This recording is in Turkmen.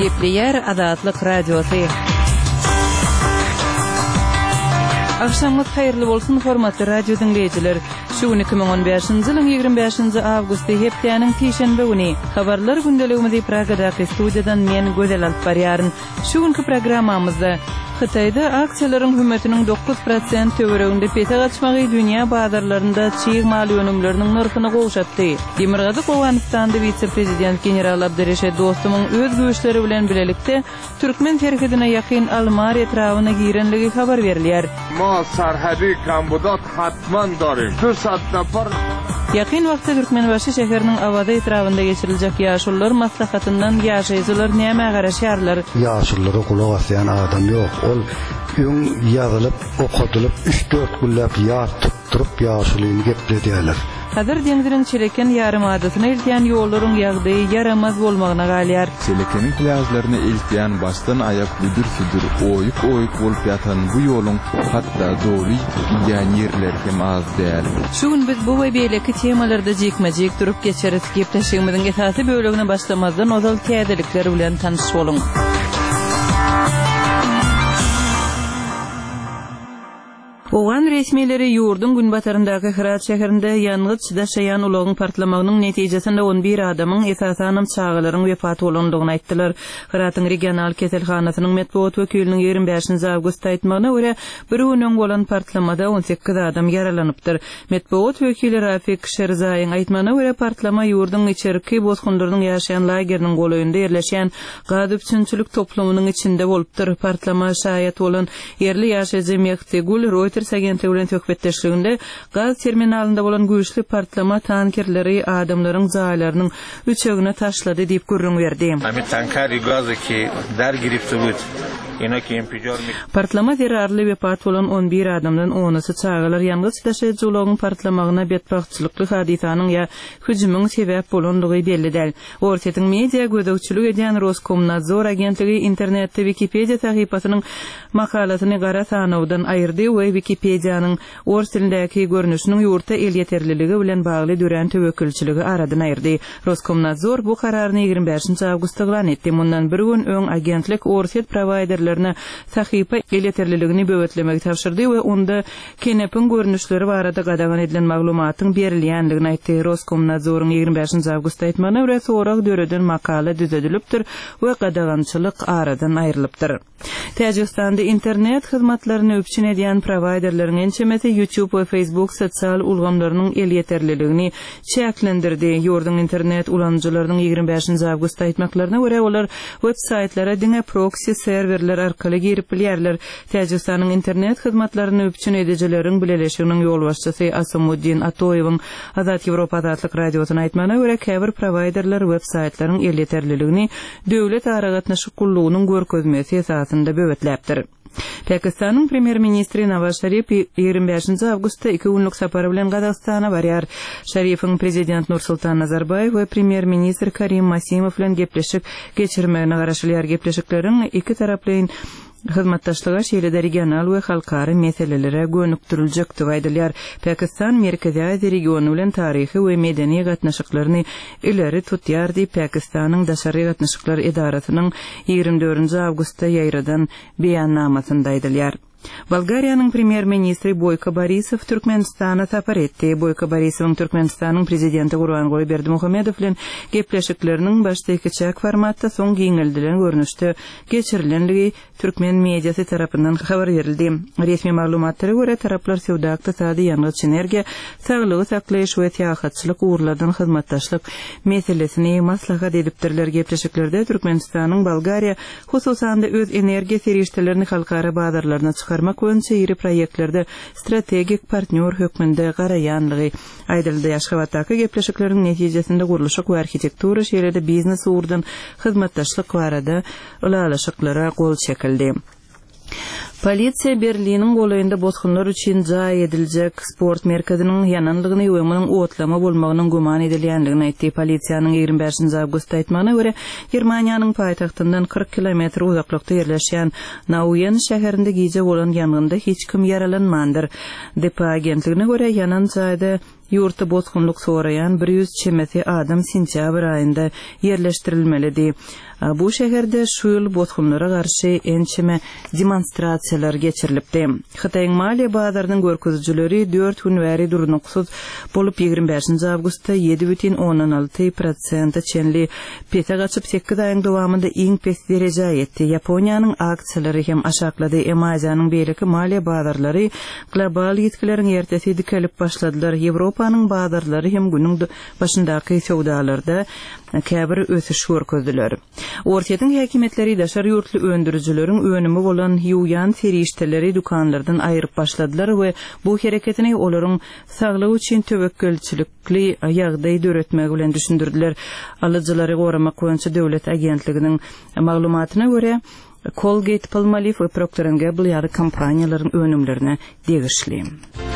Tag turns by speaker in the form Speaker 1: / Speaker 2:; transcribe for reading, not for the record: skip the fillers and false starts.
Speaker 1: Gepleyer Azatlyk Radiosu. Akşamınız hayırlı bolsun hormatly radio dinleyijiler. Şu 2015-nji ýylyň 25-nji awgusty hepdeniň peşenbe güni habarlar gündeligimizi Pragada studiýadan men Gözel alyp barýaryn. Şu günkü programmamyzda Xitayda aksiýalaryň hümmetiniň 9% töwereginde pete gaçmagy dünýä bazarlarynda çyýyk mal ýönümleriniň narhyny gowşatdy. Demirgazyk Awganistanda vice-prezident general Abdurreşid Dostumyň öz güýçleri bilen bilelikde Türkmen terhidine ýakyn almar etrawyna girenligi habar berilýär.
Speaker 2: Ma sarhadi kanbudat hatman darim.
Speaker 1: Ýakyn wagtda Türkmenbaşy şäheriniň awada etrafynda geçiriljek ýaşullar maslahatyndan ýaşaýjylar näme garaşýarlar?
Speaker 3: Ýaşullara kulak asýan adam ýok. Ol öň ýazylyp, okadylyp 3-4 günläp ýar tutturup ýaşulyny gepledýärler.
Speaker 1: Hazır deňdirin çeleken ýarym adatyna iltýän ýollaryň ýagdaýy yaramaz bolmagyna galýar.
Speaker 2: Çelekenin plajlaryna iltýän başdan aýak büdür oýuk bolup ýatan bu ýoluň hatda doly ýan ýerler hem az däl.
Speaker 1: Şu gün biz bu we beýleki temalarda jekmejek durup geçeris gepleşigimiziň esasy bölegine başlamazdan ozal täzelikler bilen tanyş boluň. Oğan resmileri ýurdun günbataryndaky Hirat şäherinde ýangyn çydaşaýan ulagyň partlamagynyň netijesinde 11 adamyň esasanam çağalaryň wefat bolandygyny aýtdylar. Hiratyň regional keselhanasynyň medeniýet wekiliniň 25-nji awgust aýtmagyna görä, bir günden bolan partlamada 18 adam yaralanypdyr. Medeniýet wekili Rafik Şerzaýyň aýtmagyna görä, partlama ýurdun içerki bozgunlaryň ýaşaýan lageriniň golaýynda ýerleşýän gadypçynçylyk toplumynyň içinde bolupdyr. Partlama şaýat bolan ýerli ýaşaýjy Mehtegul Reuters bilen töhbetleşiginde gaz terminalynda bolan güýçli partlama tankerleri adamlaryň jaýlarynyň üçegine taşlady diýip görüň berdi. Partlama zerarly wefat bolan 11 adamdan 10-sy çağalar ýangly çydaşaýjy ulagyň partlamagyna betbaxtçylykly hadisanyň ýa hüjümüň sebäp bolandygy belli däl. Ortatyň media gödäwçilik edýän Roskomnadzor agentligi internetde Wikipedia sahypasynyň makalasyny gara sanawdan aýyrdy we Wikipedianyň ors tilindäki görnüşiniň ýurtda el ýeterliligi bilen bagly dören töwekilçiligi aradan aýyrdy. Roskomnadzor bu kararyny 25-nji awgustda elan etdi. Mundan bir gün öň agentlik orset providerlerine sahypa el ýeterliligini böwetlemek tapşyrdy we onda kenepin görnüşleri barada gadagan edilen maglumatyň berilýändigini aýtdy. Roskomnadzoryň 25-nji awgustda aýtmagyna görä, sorak döreden makala düzedilipdir we gadagançylyk aradan aýrylypdyr. Täjikistanda internet hyzmatlaryny öpçün edýän providerleriň ençemesi YouTube we Facebook sosial ulgamlarynyň el ýeterliligini çäklendirdi. Ýurdun internet ulanjylarynyň 25-nji awgustda aýtmaklaryna görä, olar web saytlara diňe proxy serverler arkaly girip bilýärler. Täjikistanyň internet hyzmatlaryny öpçün edijileriň bileleşiginiň ýolbaşçysy Asamuddin Atoýewiň Azat Ýewropa Azatlyk radiosyna aýtmagyna görä, käbir providerler web saytlaryň el ýeterliligini döwlet aragatnaşyk gullugynyň görkezmesi esasynda böwetläpdir. Pakistanyň premier ministri Nawaz Sharif 25-nji awgustda 2 günlük sapary bilen Gazagstana barýar. Şerifiň prezident Nursultan Nazarbayew we premier ministr Karim Masimow bilen gepleşik geçirmegine garaşylýar. Gepleşikleriň iki taraplyň hyzmatdaşlyga şeýle regional we halkary meselelere gönükdiriljek diýip aýdylýar. Pakistan Merkezi Aziýa regiony bilen taryhy we medeni gatnaşyklaryny ileri tutýar diýip Pakistanyň daşary gatnaşyklar edarasynyň 24-nji awgustda ýaýradan beýannamasynda aýdylýar. Bolgariýanyň premier ministri Boyko Borisov Türkmenistana sapar etdi. Boyko Borisowyň Türkmenistanyň prezidenti Gurbanguly Berdimuhamedow bilen gepleşikleriniň başda iki formatda soň giňildilen görnüşde geçirilenligi Türkmen mediasy tarapyndan habar berildi. Resmi maglumatlary görä, taraplar sowda ykdysady ýangly energiýa, saglygy saklaýyş we tähatçylyk uğurladan hyzmatdaşlyk meselesini maslahat edipdirler. Gepleşiklerde Türkmenistanyň Bolgariýa hususanda öz energiýa serişdelerini halkara bazarlaryna çykarmak öňçe ýeri proýektlerde strategik partner hökmünde garaýanlygy aýdyldy. Ýaşgabatdaky gepleşikleriň netijesinde guruluşyk we arhitektura şeýlede biznes uğurdan hyzmatdaşlyk barada ulalaşyklara gol çekildi. Polisiya Berlinin golayında botkunlar üçün jay edilecek sport merkezinin yananlığını ömünün otlama bolmagynyň guman edilýändigini aýtdy. Polisiýanyň 25 awgust aýtmagyna görä, Germaniýanyň paýtagtyndan 40 kilometr uzaklykda ýerleşýän Nauyen şäherinde gize bolan ýangynda hiç kim yaralanmandyr. DPA agentligine görä, yanan jaýda ýurtda botkunluk sorayan 100 çemeti adam sentyabr aýynda ýerleşdirilmelidi. Bu şäherde şu ýyl botkunlara garşy ençeme demonstrasiýalar geçirilipdi. Hytaýyň Maliýa bazarynyň görkezjileri 4 gün bäri durnuksuz bolup 25 awgustda 7,16% çenli pete gaçyp 8 aýyň dowamında iň pes derejä ýetdi. Ýaponiýanyň aksiýalary hem aşaklady. Emazyanyň beýleki Maliýa bazarlary global ýetkileriň ertesi dikelip başladylar. Ýewropanyň bazarlary hem günüň başyndaky sowdalarda käbir ösüş görkezdiler. Ortaýyň häkimetleri daşary ýurtly öndürjüleriň önümi bolan ýuýan ferişteleri dukanlardan aýryp başladylar we bu hereketini olaryň saglygy üçin töwekkülçilikli ýagdaý döretmek bilen düşündirdiler. Alyjylary goramak boýunça döwlet agentliginiň maglumatyna görä, Colgate, Palmolive we Procter & Gamble ýaly kompaniýalaryň önümlerine degişli.